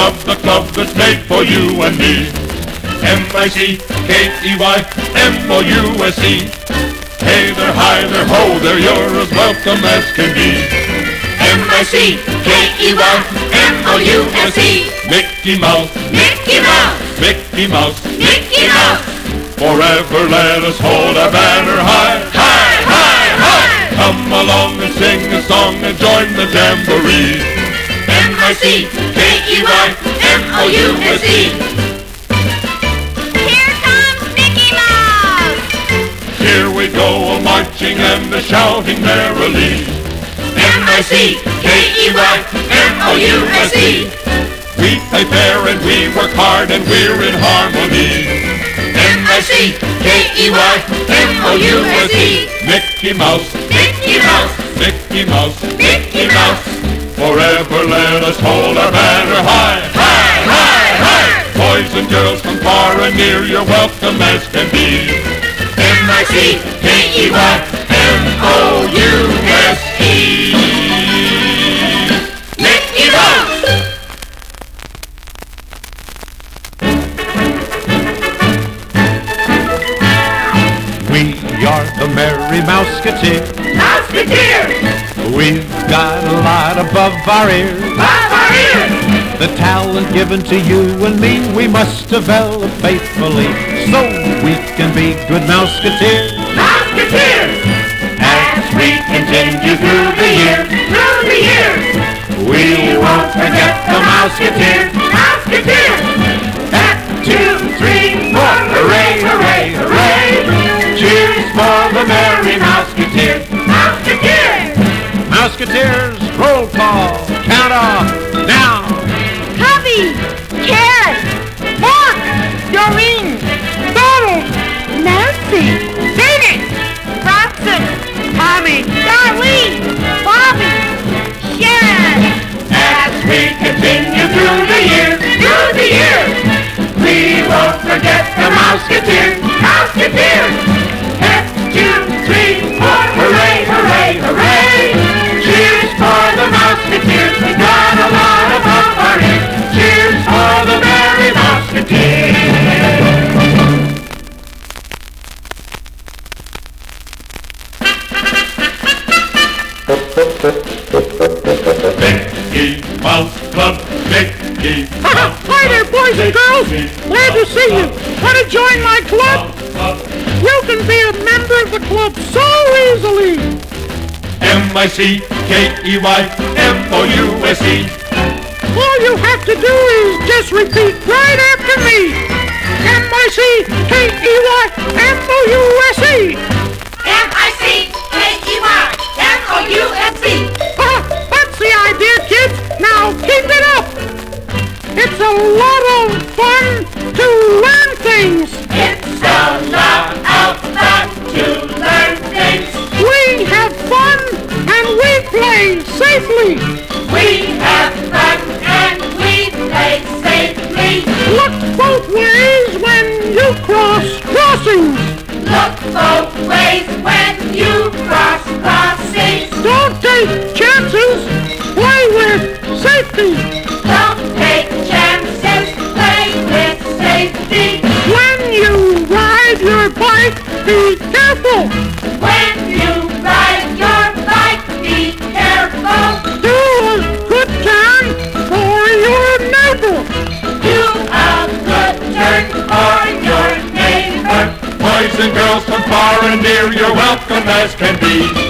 the club that's made for you and me. M-I-C-K-E-Y-M-O-U-S-E. Hey there, hi there, ho there, you're as welcome as can be. M-I-C-K-E-Y-M-O-U-S-E. Mickey Mouse, Mickey Mouse, Mickey Mouse, Mickey Mouse. forever let us hold our banner high. Hi, hi, hi. Come along and sing a song and join the jamboree. M-I-C-K-E-Y-M-O-U-S-E. Here comes Mickey Mouse. Here we go, a-marching and a-shouting merrily. M-I-C-K-E-Y-M-O-U-S-E. We play fair and we work hard and we're in harmony. M-I-C-K-E-Y-M-O-U-S-E. Mickey Mouse, Mickey Mouse, Mickey Mouse, Mickey Mouse. forever let us hold our banner high. Hi, hi, hi. Boys and girls from far and near, you're welcome as can be. M-I-C-K-E-Y-M-O-U-S-E. Mickey Mouse. We are the Merry Mouseketeers. Mouseketeers. We've got a lot above our ears. Above our ears. The talent given to you and me we must develop faithfully, so we can be good Mouseketeers. Mouseketeers. As we continue through the years, we won't forget the Mouseketeers. Mouseketeers. 1, 2, 3, 4, hooray, hooray, hooray! Cheers for the Merry Mouseketeers. Mouseketeers. Mouseketeers, roll call, count off, now! Cubby, Carrot, Mark, Doreen, Donald, Nancy, David, Bronson, Tommy, Darlene, Bobby, Sharon. As we continue through the years, we won't forget the Mouseketeers. Mouseketeers. 1, 2, 3, 4, hooray, hooray, hooray! Cheers for the Mouseketeers, we got a lot above our ears. Cheers for the Merry Mouseketeers. Mickey Mouse Club, Mickey Mouse. Hi there, boys and girls. Glad to see you. Want to join my club? You can be a member of the club so easily. M-I-C-K-E-Y-M-O-U-S-E. All you have to do is just repeat right after me. M-I-C-K-E-Y-M-O-U-S-E. M-I-C-K-E-Y-M-O-U-S-E. That's the idea, kids. Now keep it up. It's a lot of fun to learn things. It's a lot of fun to learn things. We have fun and we play safely. We have fun and we play safely. Look both ways when you cross crossings. Look both ways when you cross crossings. Don't take chances. Play with safety. Don't take chances. Play with safety. When you ride your bike, be careful. When you ride your bike, be careful. Do a good turn for your neighbor. Do a good turn for your neighbor. Boys and girls from far and near, you're welcome as can be.